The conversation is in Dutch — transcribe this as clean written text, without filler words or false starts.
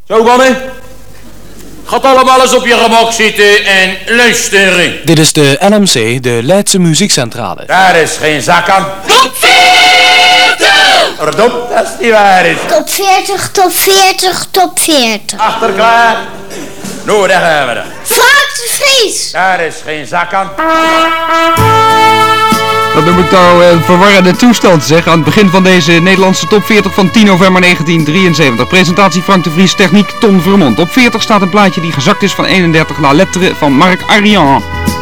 Zo mannen, gaat allemaal eens op je gemak zitten en luisteren. Dit is de LMC, de Leidse Muziekcentrale. Daar is geen zak aan. Top 40! Verdomd, dat is niet waar is. Top 40, top 40, top 40. Achter klaar. Nou, daar gaan we dan. Frank de Vries! Daar is geen zak aan. Dat noem ik nou een verwarrende toestand zeg, aan het begin van deze Nederlandse top 40 van 10 november 1973. Presentatie Frank de Vries, techniek Ton Vermond. Op 40 staat een plaatje die gezakt is van 31 naar letteren van Marc Arian.